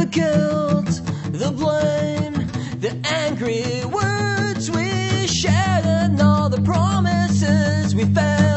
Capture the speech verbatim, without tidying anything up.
the guilt, the blame, the angry words we shared, and all the promises we failed.